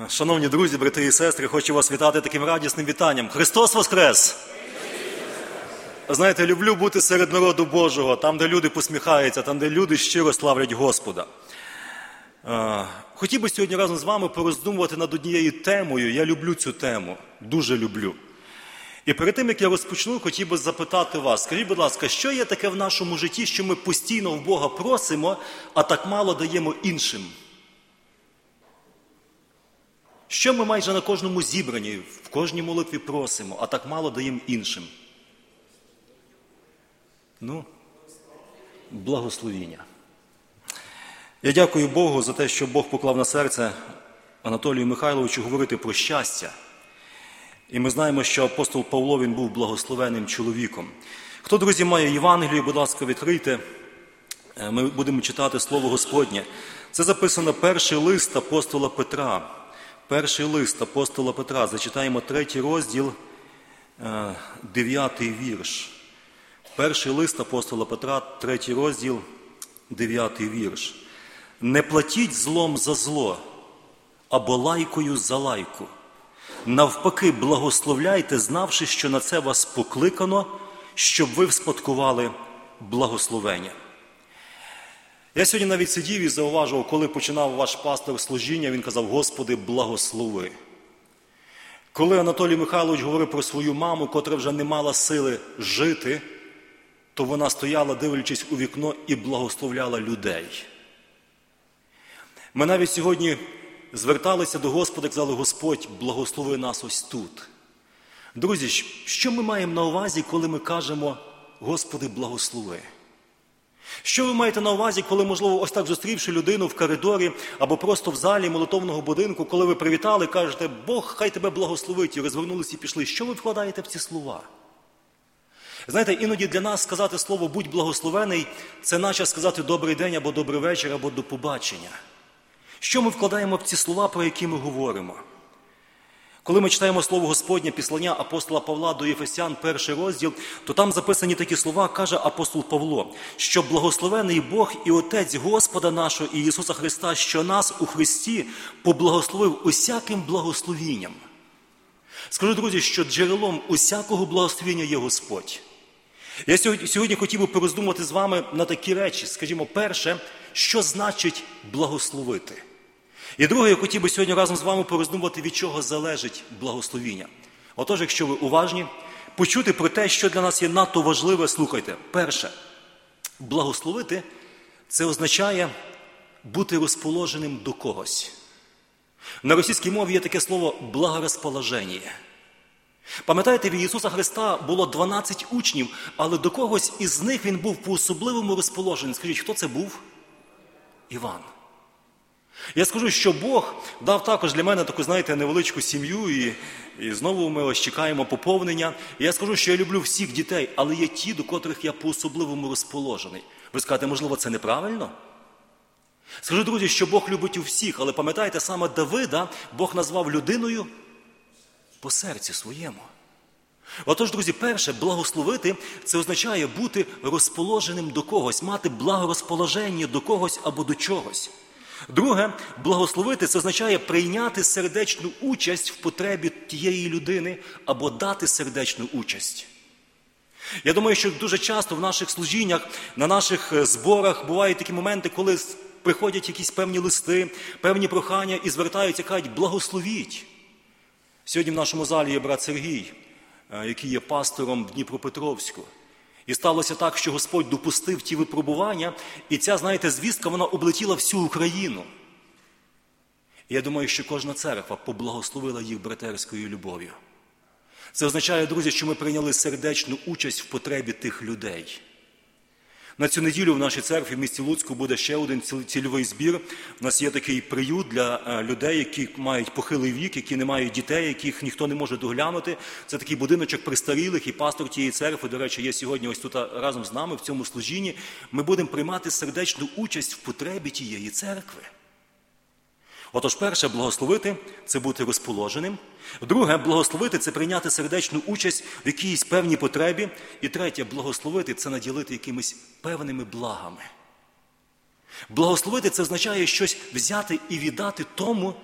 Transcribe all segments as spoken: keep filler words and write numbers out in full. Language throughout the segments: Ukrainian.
Шановні друзі, брати і сестри, хочу вас вітати таким радісним вітанням. Христос Воскрес! Знаєте, люблю бути серед народу Божого, там, де люди посміхаються, там, де люди щиро славлять Господа. Хотів би сьогодні разом з вами пороздумувати над однією темою. Я люблю цю тему, дуже люблю. І перед тим, як я розпочну, хотів би запитати вас, скажіть, будь ласка, що є таке в нашому житті, що ми постійно в Бога просимо, а так мало даємо іншим? Що ми майже на кожному зібранні, в кожній молитві просимо, а так мало даємо іншим? Ну, благословіння. Я дякую Богу за те, що Бог поклав на серце Анатолію Михайловичу говорити про щастя. І ми знаємо, що апостол Павло, він був благословенним чоловіком. Хто, друзі, має Євангелію, будь ласка, відкрийте. Ми будемо читати Слово Господнє. Це записано перший лист апостола Петра. Перший лист апостола Петра. Зачитаємо третій розділ, дев'ятий вірш. Перший лист апостола Петра, третій розділ, дев'ятий вірш. «Не платіть злом за зло, або лайкою за лайку. Навпаки, благословляйте, знавши, що на це вас покликано, щоб ви вспадкували благословення». Я сьогодні навіть сидів і зауважував, коли починав ваш пастор служіння, він казав: «Господи, благослови». Коли Анатолій Михайлович говорив про свою маму, котра вже не мала сили жити, то вона стояла, дивлячись у вікно, і благословляла людей. Ми навіть сьогодні зверталися до Господа, казали: «Господь, благослови нас ось тут». Друзі, що ми маємо на увазі, коли ми кажемо: «Господи, благослови»? Що ви маєте на увазі, коли, можливо, ось так зустрівши людину в коридорі або просто в залі молитовного будинку, коли ви привітали, кажете: «Бог, хай тебе благословить», і розвернулися і пішли? Що ви вкладаєте в ці слова? Знаєте, іноді для нас сказати слово «будь благословений» – це наче сказати «добрий день» або «добрий вечір» або «до побачення». Що ми вкладаємо в ці слова, про які ми говоримо? Коли ми читаємо Слово Господнє, післання апостола Павла до Єфесян, перший розділ, то там записані такі слова, каже апостол Павло: «Що благословений Бог і Отець Господа нашого і Ісуса Христа, що нас у Христі поблагословив усяким благословінням». Скажу, друзі, що джерелом усякого благословіння є Господь. Я сьогодні, сьогодні хотів би пороздумувати з вами на такі речі. Скажімо, перше, що значить благословити? І друге, я хотів би сьогодні разом з вами пороздумувати, від чого залежить благословіння. Отож, якщо ви уважні, почути про те, що для нас є надто важливе, слухайте. Перше, благословити – це означає бути розположеним до когось. На російській мові є таке слово «благорозположення». Пам'ятаєте, в Ісуса Христа було дванадцять учнів, але до когось із них він був по-особливому розположений. Скажіть, хто це був? Іван. Я скажу, що Бог дав також для мене таку, знаєте, невеличку сім'ю, і, і знову ми ось чекаємо поповнення. І я скажу, що я люблю всіх дітей, але є ті, до котрих я по-особливому розположений. Ви скажете, можливо, це неправильно? Скажу, друзі, що Бог любить у всіх, але пам'ятаєте, саме Давида Бог назвав людиною по серцю своєму. Отож, друзі, перше, благословити – це означає бути розположеним до когось, мати благорозположення до когось або до чогось. Друге, благословити – це означає прийняти сердечну участь в потребі тієї людини або дати сердечну участь. Я думаю, що дуже часто в наших служіннях, на наших зборах бувають такі моменти, коли приходять якісь певні листи, певні прохання і звертаються, кажуть: «Благословіть». Сьогодні в нашому залі є брат Сергій, який є пастором в Дніпропетровську. І сталося так, що Господь допустив ті випробування, і ця, знаєте, звістка, вона облетіла всю Україну. І я думаю, що кожна церква поблагословила їх братерською любов'ю. Це означає, друзі, що ми прийняли сердечну участь в потребі тих людей. На цю неділю в нашій церкві в місті Луцьку буде ще один цільовий збір. У нас є такий приют для людей, які мають похилий вік, які не мають дітей, яких ніхто не може доглянути. Це такий будиночок престарілих, і пастор тієї церкви, до речі, є сьогодні ось тут разом з нами в цьому служінні. Ми будемо приймати сердечну участь в потребі тієї церкви. Отож, перше, благословити – це бути розположеним. Друге, благословити – це прийняти сердечну участь в якійсь певній потребі. І третє, благословити – це наділити якимись певними благами. Благословити – це означає щось взяти і віддати тому,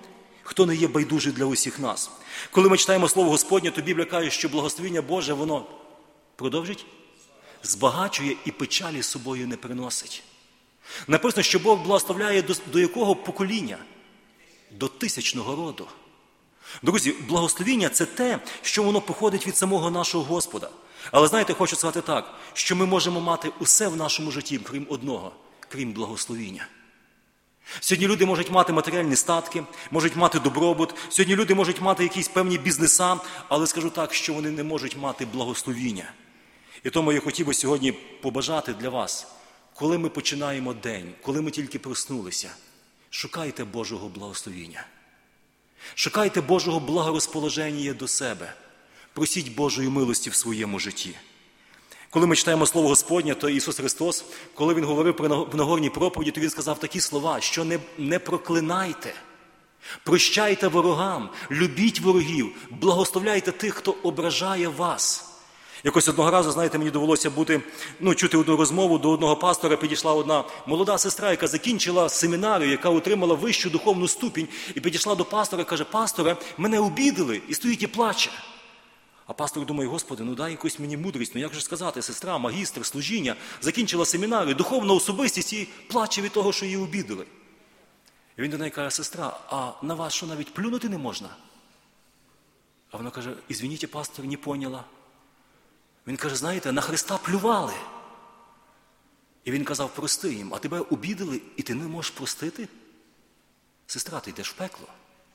хто не є байдужий для усіх нас. Коли ми читаємо Слово Господнє, то Біблія каже, що благословіння Боже, воно продовжить? Збагачує і печалі з собою не приносить. Написано, що Бог благословляє до, до якого покоління? До тисячного роду. Друзі, благословіння – це те, що воно походить від самого нашого Господа. Але знаєте, хочу сказати так, що ми можемо мати усе в нашому житті, крім одного, крім благословіння. Сьогодні люди можуть мати матеріальні статки, можуть мати добробут, сьогодні люди можуть мати якісь певні бізнеса, але скажу так, що вони не можуть мати благословіння. І тому я хотів би сьогодні побажати для вас, коли ми починаємо день, коли ми тільки проснулися, шукайте Божого благословіння. Шукайте Божого благорозположення до себе. Просіть Божої милості в своєму житті. Коли ми читаємо Слово Господнє, то Ісус Христос, коли Він говорив в Нагорній проповіді, то Він сказав такі слова, що не, не проклинайте, прощайте ворогам, любіть ворогів, благословляйте тих, хто ображає вас. Якось одного разу, знаєте, мені довелося бути, ну, чути одну розмову, до одного пастора підійшла одна молода сестра, яка закінчила семінарію, яка отримала вищу духовну ступінь, і підійшла до пастора і каже: пасторе, мене обідали, і стоїть і плаче. А пастор думає: Господи, ну дай якусь мені мудрість, ну як же сказати, сестра, магістр, служіння, закінчила семінарію, духовна особистість і плаче від того, що її обідали. І він до неї каже: сестра, а на вас що, навіть плюнути не можна? А вона каже: ізвініть, пастор, не поняла. Він каже: знаєте, на Христа плювали. І він казав: прости їм, а тебе обідали, і ти не можеш простити? Сестра, ти йдеш в пекло.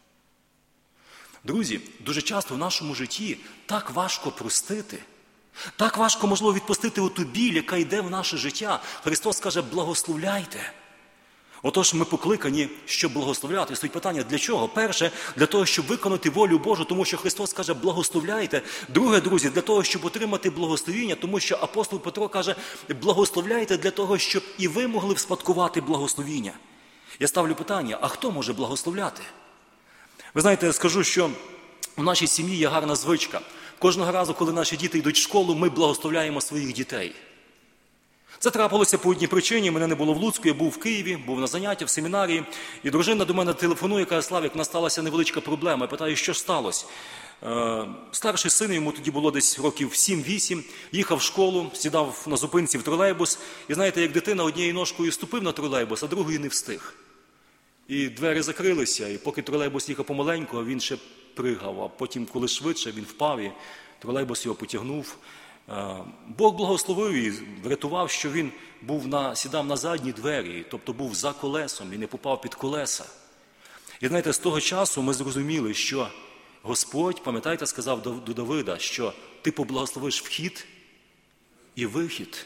Друзі, дуже часто в нашому житті так важко простити, так важко, можливо, відпустити оту біль, яка йде в наше життя. Христос каже: благословляйте. Отож, ми покликані, щоб благословляти. Стоїть питання, для чого? Перше, для того, щоб виконати волю Божу, тому що Христос каже: благословляйте. Друге, друзі, для того, щоб отримати благословіння, тому що апостол Петро каже: благословляйте для того, щоб і ви могли вспадкувати благословіння. Я ставлю питання, а хто може благословляти? Ви знаєте, я скажу, що в нашій сім'ї є гарна звичка. Кожного разу, коли наші діти йдуть в школу, ми благословляємо своїх дітей. Це трапилося по одній причині. Мене не було в Луцьку, я був в Києві, був на заняття в семінарії. І дружина до мене телефонує, каже: Славік, у нас сталася невеличка проблема. Я питаю, що ж сталося? Е, старший син, йому тоді було десь років сім-вісім, їхав в школу, сідав на зупинці в тролейбус. І знаєте, як дитина однією ножкою ступив на тролейбус, а другою не встиг. І двері закрилися, і поки тролейбус їхав помаленьку, а він ще пригав. А потім, коли швидше, він впав, і тролейбус його потягнув. Бог благословив і врятував, що він був на, сідав на задні двері, тобто був за колесом і не попав під колеса. І знаєте, з того часу ми зрозуміли, що Господь, пам'ятаєте, сказав до, до Давида, що ти поблагословиш вхід і вихід.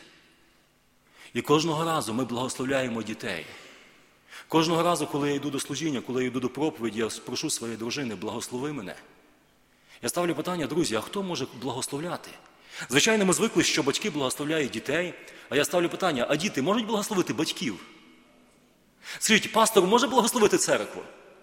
І кожного разу ми благословляємо дітей. Кожного разу, коли я йду до служіння, коли я йду до проповіді, я прошу своєї дружини: благослови мене. Я ставлю питання: друзі, а хто може благословляти? Звичайно, ми звикли, що батьки благословляють дітей, а я ставлю питання: а діти можуть благословити батьків? Скажіть, пастор може благословити церкву?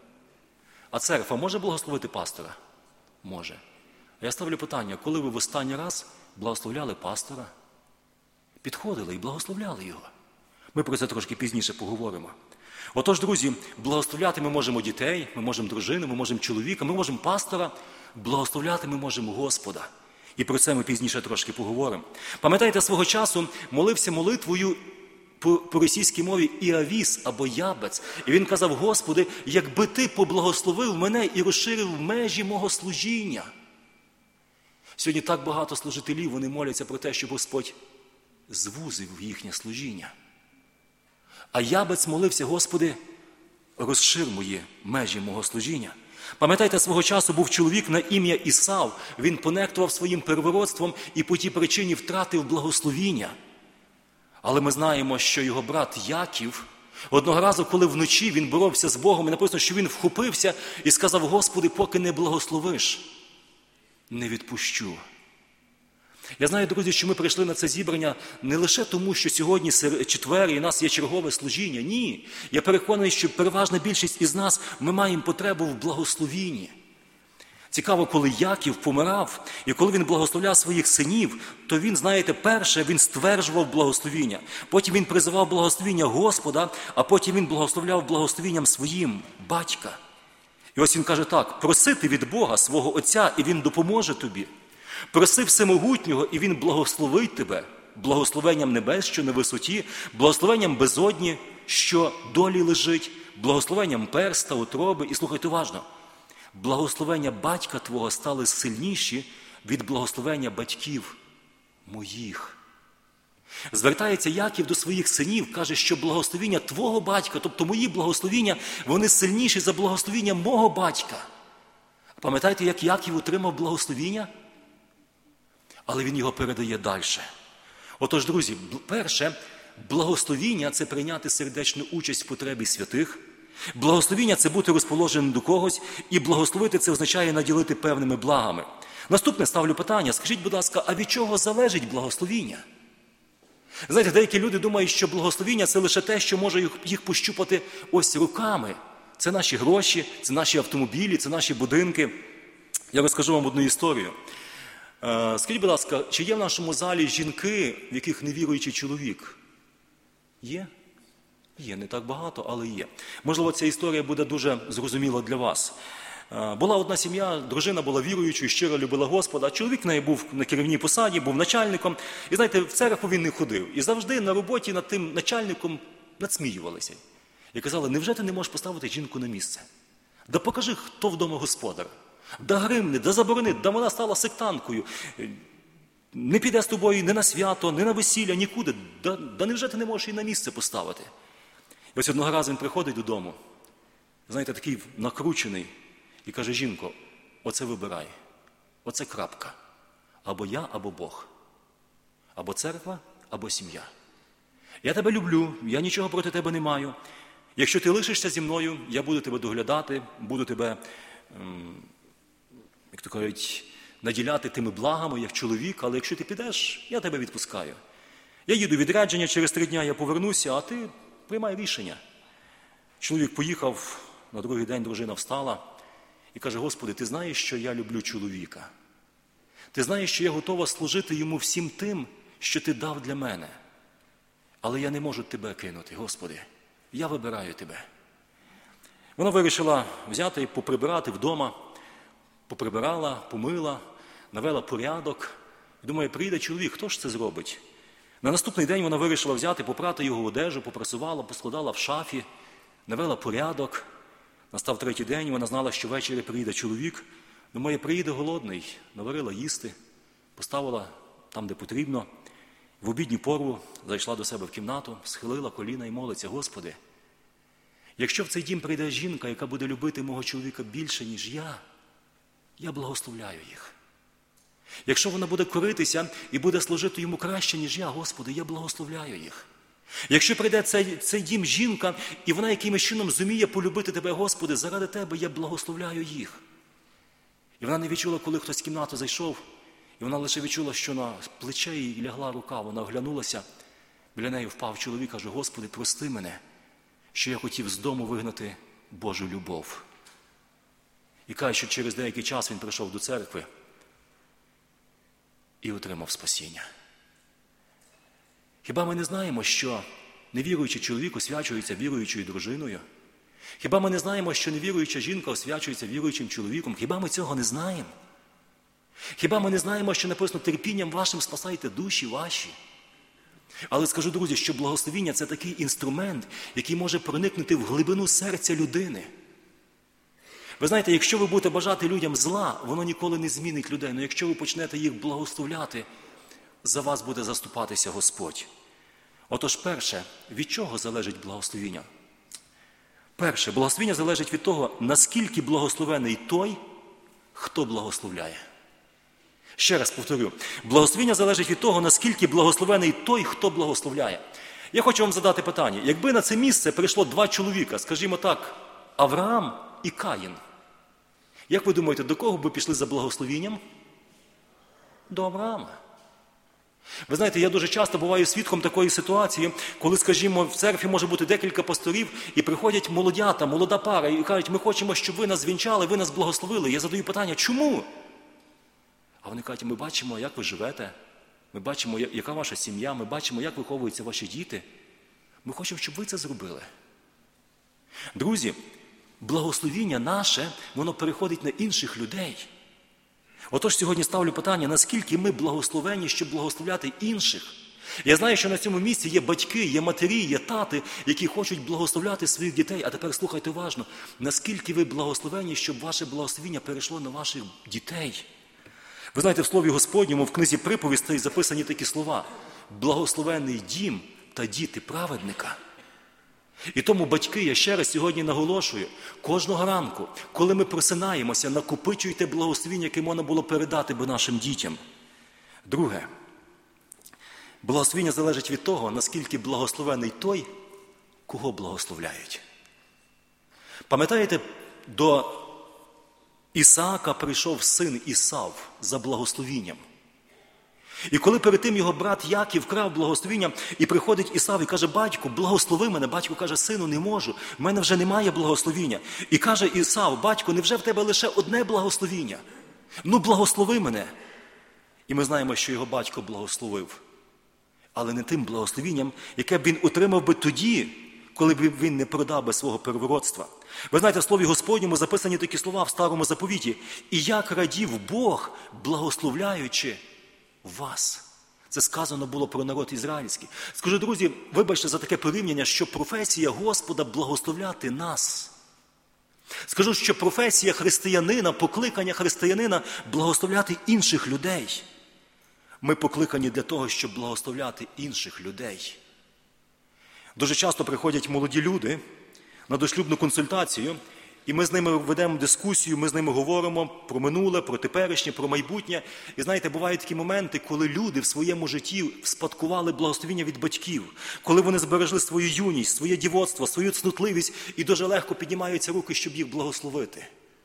А церква може благословити пастора? Може. А я ставлю питання: коли ви в останній раз благословляли пастора? Підходили і благословляли його. Ми про це трошки пізніше поговоримо. Отож, друзі, благословляти ми можемо дітей, ми можемо дружину, ми можемо чоловіка, ми можемо пастора, благословляти ми можемо Господа. І про це ми пізніше трошки поговоримо. Пам'ятаєте, свого часу молився молитвою по, по російській мові Іавіс або Ябец. І він казав: Господи, якби Ти поблагословив мене і розширив межі мого служіння. Сьогодні так багато служителів, вони моляться про те, щоб Господь звузив їхнє служіння. А Ябец молився: Господи, розшир мої межі мого служіння. Пам'ятаєте, свого часу був чоловік на ім'я Ісав. Він понехтував своїм первородством і по тій причині втратив благословіння. Але ми знаємо, що його брат Яків одного разу, коли вночі він боровся з Богом, і написано, що він вхопився і сказав: Господи, поки не благословиш, не відпущу. Я знаю, друзі, що ми прийшли на це зібрання не лише тому, що сьогодні четвер і у нас є чергове служіння. Ні. Я переконаний, що переважна більшість із нас, ми маємо потребу в благословінні. Цікаво, коли Яків помирав, і коли він благословляв своїх синів, то він, знаєте, перше, він стверджував благословіння. Потім він призивав благословіння Господа, а потім він благословляв благословінням своїм батька. І ось він каже так: проси ти від Бога свого Отця, і Він допоможе тобі. Проси Всемогутнього, і Він благословить тебе благословенням небес, що на висоті, благословенням безодні, що долі лежить, благословенням перста, утроби. І слухайте уважно, благословення батька твого стали сильніші від благословення батьків моїх. Звертається Яків до своїх синів, каже, що благословіння твого батька, тобто мої благословіння, вони сильніші за благословіння мого батька. Пам'ятаєте, як Яків отримав благословіння? Але він його передає далі. Отож, друзі, перше, благословіння – це прийняти сердечну участь в потребі святих. Благословіння – це бути розположеним до когось. І благословити – це означає наділити певними благами. Наступне ставлю питання. Скажіть, будь ласка, а від чого залежить благословіння? Знаєте, деякі люди думають, що благословіння – це лише те, що може їх пощупати ось руками. Це наші гроші, це наші автомобілі, це наші будинки. Я розкажу вам одну історію. Скажіть, будь ласка, чи є в нашому залі жінки, в яких невіруючий чоловік? Є? Є, не так багато, але є. Можливо, ця історія буде дуже зрозуміла для вас. Була одна сім'я, дружина була віруючою, щиро любила Господа, чоловік в неї був на керівній посаді, був начальником. І знаєте, в церкву він не ходив. І завжди на роботі над тим начальником надсміювалися. І казали: невже ти не можеш поставити жінку на місце? Да покажи, хто вдома господар. Да гримни, да заборони, да вона стала сектанткою. Не піде з тобою ні на свято, ні на весілля, нікуди. Да, да невже ти не можеш її на місце поставити? І ось одного разу він приходить додому, знаєте, такий накручений, і каже: жінко, оце вибирай, оце крапка. Або я, або Бог. Або церква, або сім'я. Я тебе люблю, я нічого проти тебе не маю. Якщо ти лишишся зі мною, я буду тебе доглядати, буду тебе, як то кажуть, наділяти тими благами, як чоловік, але якщо ти підеш, я тебе відпускаю. Я їду відрядження, через три дня я повернуся, а ти приймай рішення. Чоловік поїхав, на другий день дружина встала і каже: Господи, ти знаєш, що я люблю чоловіка. Ти знаєш, що я готова служити йому всім тим, що ти дав для мене. Але я не можу тебе кинути, Господи. Я вибираю тебе. Вона вирішила взяти і поприбирати вдома. Поприбирала, помила, навела порядок. Думає, прийде чоловік, хто ж це зробить? На наступний день вона вирішила взяти, попрати його одежу, попрасувала, поскладала в шафі, навела порядок. Настав третій день, вона знала, що ввечері приїде чоловік. Думає, приїде голодний, наварила їсти, поставила там, де потрібно. В обідню пору зайшла до себе в кімнату, схилила коліна і молиться: Господи, якщо в цей дім прийде жінка, яка буде любити мого чоловіка більше, ніж я, я благословляю їх. Якщо вона буде коритися і буде служити йому краще, ніж я, Господи, я благословляю їх. Якщо прийде цей, цей дім жінка, і вона якимось чином зуміє полюбити Тебе, Господи, заради Тебе я благословляю їх. І вона не відчула, коли хтось в кімнату зайшов, і вона лише відчула, що на плече їй лягла рука, вона оглянулася, біля неї впав чоловік, каже: Господи, прости мене, що я хотів з дому вигнати Божу любов. І каже, що через деякий час він прийшов до церкви і отримав спасіння. Хіба ми не знаємо, що невіруючий чоловік освячується віруючою дружиною? Хіба ми не знаємо, що невіруюча жінка освячується віруючим чоловіком? Хіба ми цього не знаємо? Хіба ми не знаємо, що написано: терпінням вашим спасайте душі ваші? Але скажу, друзі, що благословіння – це такий інструмент, який може проникнути в глибину серця людини. Ви знаєте, якщо ви будете бажати людям зла, воно ніколи не змінить людей. Але якщо ви почнете їх благословляти, за вас буде заступатися Господь. Отож, перше, від чого залежить благословіння? Перше, благословіння залежить від того, наскільки благословений той, хто благословляє. Ще раз повторю. Благословіння залежить від того, наскільки благословений той, хто благословляє. Я хочу вам задати питання. Якби на це місце прийшло два чоловіка, скажімо так, Авраам і Каїн, як ви думаєте, до кого би пішли за благословінням? До Авраама. Ви знаєте, я дуже часто буваю свідком такої ситуації, коли, скажімо, в церкві може бути декілька пасторів, і приходять молодята, молода пара, і кажуть: ми хочемо, щоб ви нас звінчали, ви нас благословили. Я задаю питання: чому? А вони кажуть: ми бачимо, як ви живете, ми бачимо, яка ваша сім'я, ми бачимо, як виховуються ваші діти. Ми хочемо, щоб ви це зробили. Друзі, Благословіння наше, воно переходить на інших людей. Отож, сьогодні ставлю питання, наскільки ми благословені, щоб благословляти інших. Я знаю, що на цьому місці є батьки, є матері, є тати, які хочуть благословляти своїх дітей. А тепер слухайте уважно, наскільки ви благословені, щоб ваше благословіння перейшло на ваших дітей. Ви знаєте, в Слові Господньому, в книзі приповістей записані такі слова: «Благословений дім та діти праведника». І тому, батьки, я ще раз сьогодні наголошую, кожного ранку, коли ми просинаємося, накопичуйте благословіння, яке можна було передати би нашим дітям. Друге, благословіння залежить від того, наскільки благословений той, кого благословляють. Пам'ятаєте, до Ісаака прийшов син Ісав за благословінням. І коли перед тим його брат Яків вкрав благословіння, і приходить Ісав і каже: «Батько, благослови мене». Батько каже: «Сину, не можу, в мене вже немає благословіння». І каже Ісав: «Батько, невже в тебе лише одне благословіння? Ну, благослови мене». І ми знаємо, що його батько благословив. Але не тим благословінням, яке б він отримав би тоді, коли б він не продав би свого первородства. Ви знаєте, в Слові Господньому записані такі слова в Старому Заповіті: «І як радів Бог, благословляючи вас». Це сказано було про народ ізраїльський. Скажу, друзі, вибачте за таке порівняння, що професія Господа – благословляти нас. Скажу, що професія християнина, покликання християнина – благословляти інших людей. Ми покликані для того, щоб благословляти інших людей. Дуже часто приходять молоді люди на дошлюбну консультацію, і ми з ними ведемо дискусію, ми з ними говоримо про минуле, про теперішнє, про майбутнє. І знаєте, бувають такі моменти, коли люди в своєму житті спадкували благословіння від батьків, коли вони зберегли свою юність, своє дівоцтво, свою цнутливість і дуже легко піднімаються руки, щоб їх благословити.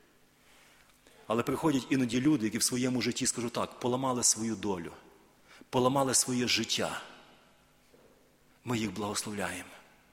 Але приходять іноді люди, які в своєму житті, скажу так, поламали свою долю, поламали своє життя. Ми їх благословляємо.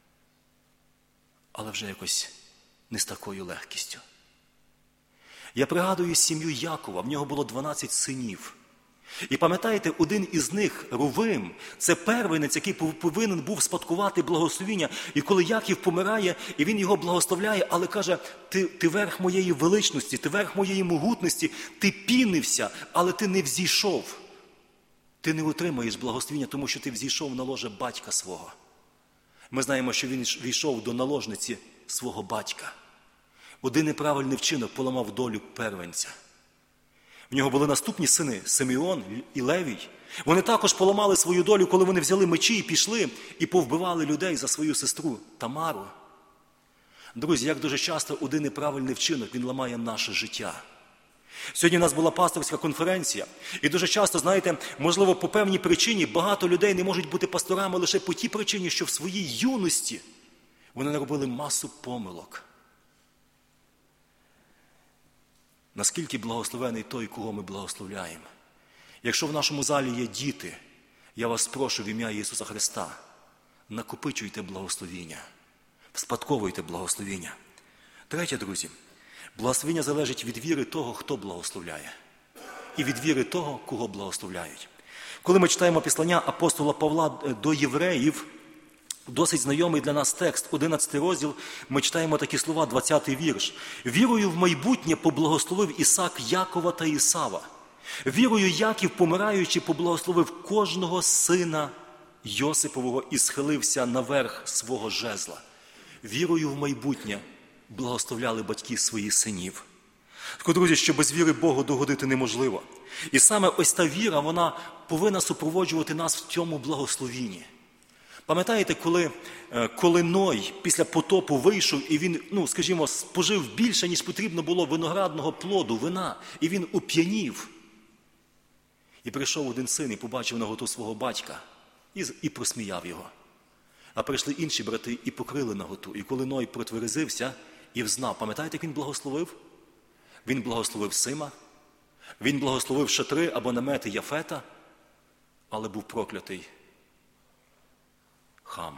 Але вже якось не з такою легкістю. Я пригадую сім'ю Якова, в нього було дванадцять синів. І пам'ятаєте, один із них, Рувим, це первенець, який повинен був спадкувати благословіння. І коли Яків помирає, і він його благословляє, але каже: ти, ти верх моєї величності, ти верх моєї могутності, ти пінився, але ти не взійшов. Ти не отримаєш благословіння, тому що ти взійшов на ложе батька свого. Ми знаємо, що він війшов до наложниці свого батька. Один неправильний вчинок поламав долю первенця. В нього були наступні сини – Симеон і Левій. Вони також поламали свою долю, коли вони взяли мечі і пішли, і повбивали людей за свою сестру Тамару. Друзі, як дуже часто один неправильний вчинок, він ламає наше життя. Сьогодні у нас була пасторська конференція, і дуже часто, знаєте, можливо, по певній причині багато людей не можуть бути пасторами лише по тій причині, що в своїй юності вони наробили масу помилок. Наскільки благословений той, кого ми благословляємо. Якщо в нашому залі є діти, я вас прошу в ім'я Ісуса Христа, накопичуйте благословіння, вспадковуйте благословіння. Третє, друзі, благословіння залежить від віри того, хто благословляє, і від віри того, кого благословляють. Коли ми читаємо післання апостола Павла до євреїв, досить знайомий для нас текст, одинадцятий розділ, ми читаємо такі слова, двадцятий вірш. «Вірою в майбутнє поблагословив Ісак Якова та Ісава. Вірою Яків, помираючи, поблагословив кожного сина Йосипового і схилився наверх свого жезла». Вірою в майбутнє благословляли батьки своїх синів. Так, друзі, що без віри Богу догодити неможливо. І саме ось та віра, вона повинна супроводжувати нас в цьому благословінні. Пам'ятаєте, коли, коли Ной після потопу вийшов і він, ну, скажімо, спожив більше, ніж потрібно було виноградного плоду, вина, і він уп'янів. І прийшов один син і побачив наготу свого батька і, і просміяв його. А прийшли інші брати і покрили наготу. І коли Ной протверезився і взнав, пам'ятаєте, як він благословив? Він благословив Сима, він благословив шатри або намети Яфета, але був проклятий Хам.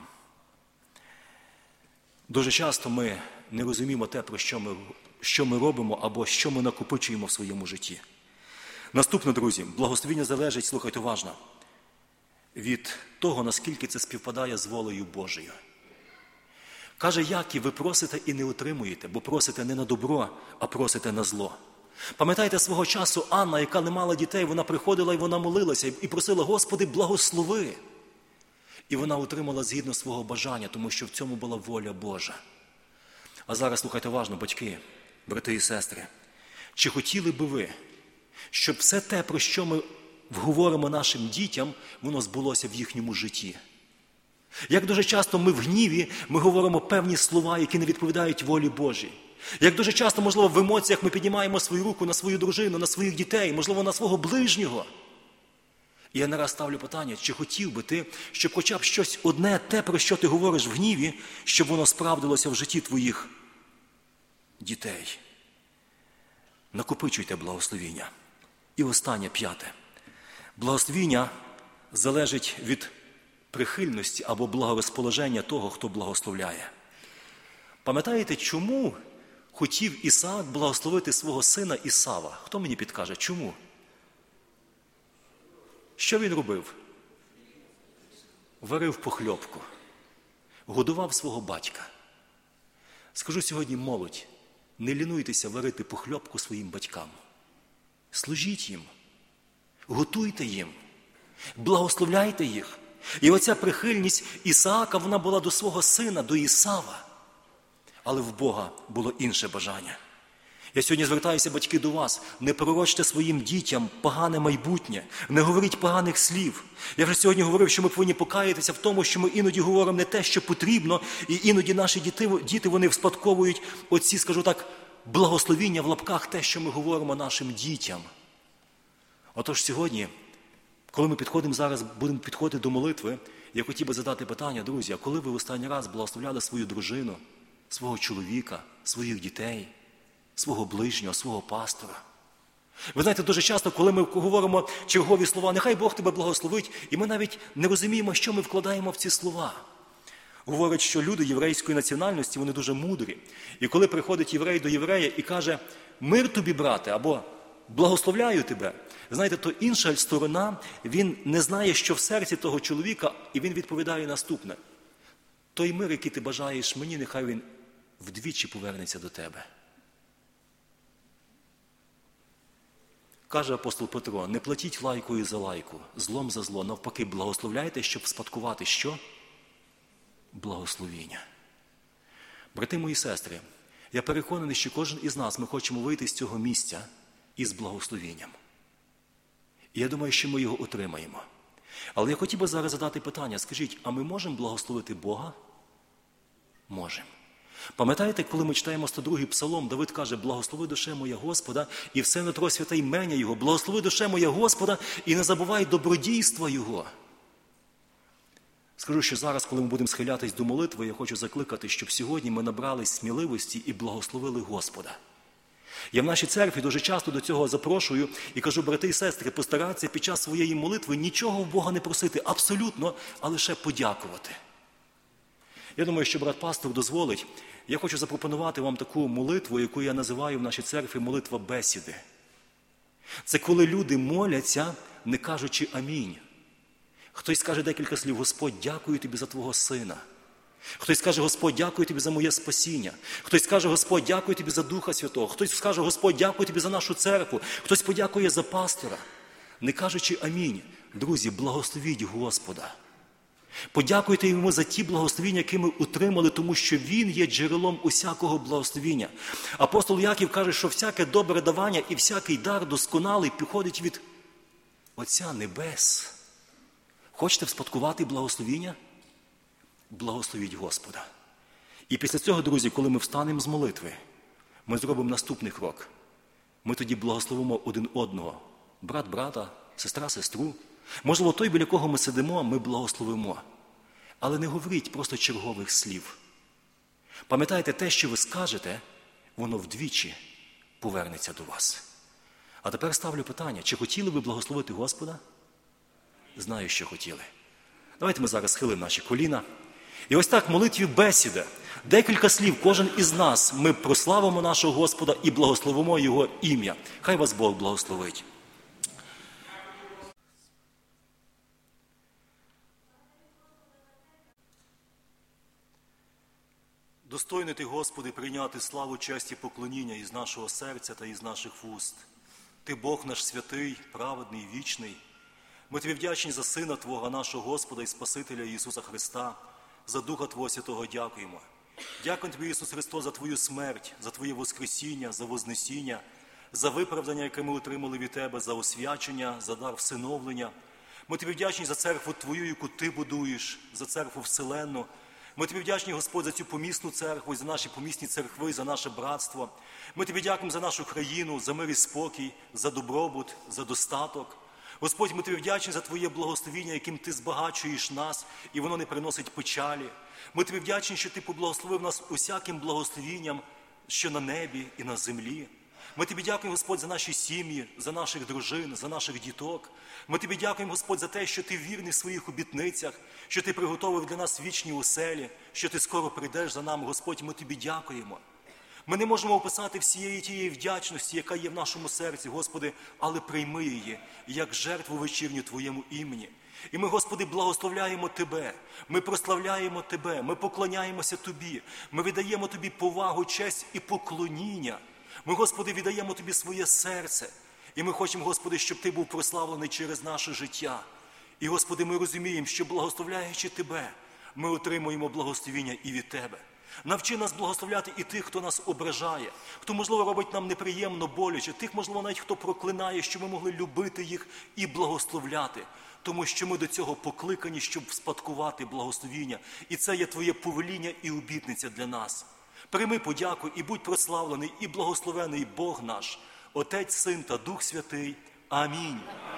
Дуже часто ми не розуміємо те, про що ми, що ми робимо або що ми накопичуємо в своєму житті. Наступне, друзі, благословіння залежить, слухайте уважно, від того, наскільки це співпадає з волею Божою. Каже Яків, ви просите і не отримуєте, бо просите не на добро, а просите на зло. Пам'ятаєте свого часу Анна, яка не мала дітей, вона приходила і вона молилася і просила, Господи, благослови. І вона отримала згідно свого бажання, тому що в цьому була воля Божа. А зараз слухайте уважно, батьки, брати і сестри. Чи хотіли би ви, щоб все те, про що ми говоримо нашим дітям, воно збулося в їхньому житті? Як дуже часто ми в гніві, ми говоримо певні слова, які не відповідають волі Божій. Як дуже часто, можливо, в емоціях ми піднімаємо свою руку на свою дружину, на своїх дітей, можливо, на свого ближнього. І я не раз ставлю питання, чи хотів би ти, щоб хоча б щось одне, те, про що ти говориш в гніві, щоб воно справдилося в житті твоїх дітей. Накопичуйте благословіння. І останнє, п'яте. Благословіння залежить від прихильності або благорозположення того, хто благословляє. Пам'ятаєте, чому хотів Ісаак благословити свого сина Ісава? Хто мені підкаже, чому? Що він робив? Варив похльопку. Годував свого батька. Скажу сьогодні, молодь, не лінуйтеся варити похльопку своїм батькам. Служіть їм. Готуйте їм. Благословляйте їх. І оця прихильність Ісаака, вона була до свого сина, до Ісава. Але в Бога було інше бажання. Я сьогодні звертаюся, батьки, до вас. Не пророчте своїм дітям погане майбутнє. Не говоріть поганих слів. Я вже сьогодні говорив, що ми повинні покаятися в тому, що ми іноді говоримо не те, що потрібно, і іноді наші діти, діти вони вспадковують оці, скажу так, благословіння в лапках, те, що ми говоримо нашим дітям. Отож сьогодні, коли ми підходимо зараз, будемо підходити до молитви, я хотів би задати питання, друзі, а коли ви в останній раз благословляли свою дружину, свого чоловіка, своїх дітей, свого ближнього, свого пастора? Ви знаєте, дуже часто, коли ми говоримо чергові слова, нехай Бог тебе благословить, і ми навіть не розуміємо, що ми вкладаємо в ці слова. Говорять, що люди єврейської національності, вони дуже мудрі. І коли приходить єврей до єврея і каже, мир тобі, брате, або благословляю тебе, знаєте, то інша сторона, він не знає, що в серці того чоловіка, і він відповідає наступне. Той мир, який ти бажаєш мені, нехай він вдвічі повернеться до тебе. Каже апостол Петро, не платіть лайкою за лайку, злом за зло, навпаки, благословляйте, щоб спадкувати що? Благословіння. Брати мої сестри, я переконаний, що кожен із нас, ми хочемо вийти з цього місця із благословінням. І я думаю, що ми його отримаємо. Але я хотів би зараз задати питання, скажіть, а ми можемо благословити Бога? Можемо. Пам'ятаєте, коли ми читаємо сто другий псалом, Давид каже, благослови душе моя Господа, і все нутро святе імення Його, благослови душе моя Господа, і не забувай добродійства Його. Скажу, що зараз, коли ми будемо схилятись до молитви, я хочу закликати, щоб сьогодні ми набрались сміливості і благословили Господа. Я в нашій церкві дуже часто до цього запрошую і кажу, брати і сестри, постаратися під час своєї молитви нічого в Бога не просити, абсолютно, а лише подякувати. Я думаю, що брат-пастор дозволить, я хочу запропонувати вам таку молитву, яку я називаю в нашій церкві молитва бесіди. Це коли люди моляться, не кажучи амінь. Хтось скаже декілька слів, Господь, дякую тобі за твого сина. Хтось скаже, Господь, дякую тобі за моє спасіння. Хтось скаже, Господь, дякую тобі за Духа Святого. Хтось скаже, Господь, дякую тобі за нашу церкву. Хтось подякує за пастора. Не кажучи амінь, друзі, благословіть Господа. Подякуйте йому за ті благословіння, які ми отримали, тому що він є джерелом усякого благословіння. Апостол Яків каже, що всяке добре давання і всякий дар досконалий походить від Отця Небес. Хочете вспадкувати благословіння? Благословіть Господа. І після цього, друзі, коли ми встанемо з молитви, ми зробимо наступний крок. Ми тоді благословимо один одного. Брат брата, сестра сестру. Можливо, той, біля кого ми сидимо, ми благословимо. Але не говоріть просто чергових слів. Пам'ятайте, те, що ви скажете, воно вдвічі повернеться до вас. А тепер ставлю питання, чи хотіли ви благословити Господа? Знаю, що хотіли. Давайте ми зараз схилимо наші коліна. І ось так в молитві бесіда. Декілька слів, кожен із нас, ми прославимо нашого Господа і благословимо Його ім'я. Хай вас Бог благословить. Достойний Ти, Господи, прийняти славу, честь і поклоніння із нашого серця та із наших вуст. Ти Бог наш святий, праведний, вічний. Ми Тобі вдячні за Сина Твого, нашого Господа і Спасителя Ісуса Христа, за Духа Твого Святого дякуємо. Дякуємо Тобі, Ісус Христос, за Твою смерть, за Твоє воскресіння, за вознесіння, за виправдання, яке ми отримали від Тебе, за освячення, за дар всиновлення. Ми Тобі вдячні за церкву Твою, яку Ти будуєш, за церкву вселенну. Ми Тобі вдячні, Господь, за цю помісну церкву, за наші помісні церкви, за наше братство. Ми Тобі дякуємо за нашу країну, за мир і спокій, за добробут, за достаток. Господь, ми Тобі вдячні за Твоє благословіння, яким Ти збагачуєш нас, і воно не приносить печалі. Ми Тобі вдячні, що Ти поблагословив нас усяким благословінням, що на небі і на землі. Ми Тобі дякуємо, Господь, за наші сім'ї, за наших дружин, за наших діток. Ми Тобі дякуємо, Господь, за те, що Ти вірний в своїх обітницях, що Ти приготовив для нас вічні оселі, що Ти скоро прийдеш за нами. Господь, ми Тобі дякуємо. Ми не можемо описати всієї тієї вдячності, яка є в нашому серці, Господи, але прийми її, як жертву вечірню Твоєму імені. І ми, Господи, благословляємо Тебе, ми прославляємо Тебе, ми поклоняємося Тобі, ми віддаємо Тобі повагу, честь і поклоніння. Ми, Господи, віддаємо Тобі своє серце. І ми хочемо, Господи, щоб Ти був прославлений через наше життя. І, Господи, ми розуміємо, що благословляючи Тебе, ми отримуємо благословіння і від Тебе. Навчи нас благословляти і тих, хто нас ображає, хто, можливо, робить нам неприємно, боляче, тих, можливо, навіть хто проклинає, щоб ми могли любити їх і благословляти. Тому що ми до цього покликані, щоб спадкувати благословіння. І це є Твоє повеління і обітниця для нас. Прийми подяку і будь прославлений і благословений Бог наш, Отець, Син та Дух Святий. Амінь.